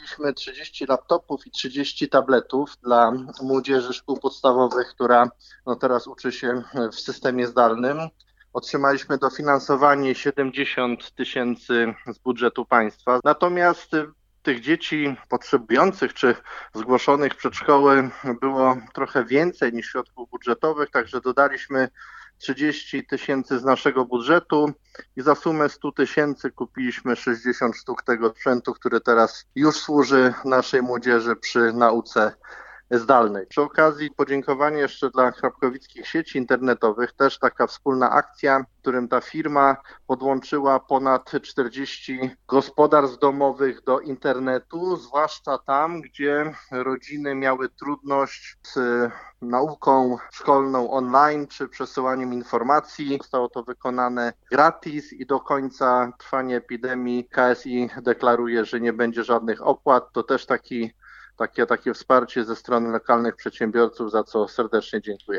zakupiliśmy 30 laptopów i 30 tabletów dla młodzieży szkół podstawowych, która teraz uczy się w systemie zdalnym. Otrzymaliśmy dofinansowanie 70 000 z budżetu państwa. Natomiast tych dzieci potrzebujących czy zgłoszonych przed szkoły było trochę więcej niż środków budżetowych, także dodaliśmy 30 000 z naszego budżetu i za sumę 100 000 kupiliśmy 60 sztuk tego sprzętu, który teraz już służy naszej młodzieży przy nauce zdalnej. Przy okazji podziękowanie jeszcze dla Krapkowickich Sieci Internetowych, też taka wspólna akcja, w którym ta firma podłączyła ponad 40 gospodarstw domowych do internetu, zwłaszcza tam, gdzie rodziny miały trudność z nauką szkolną online czy przesyłaniem informacji. Zostało to wykonane gratis i do końca trwania epidemii KSI deklaruje, że nie będzie żadnych opłat. To też takie wsparcie ze strony lokalnych przedsiębiorców, za co serdecznie dziękuję.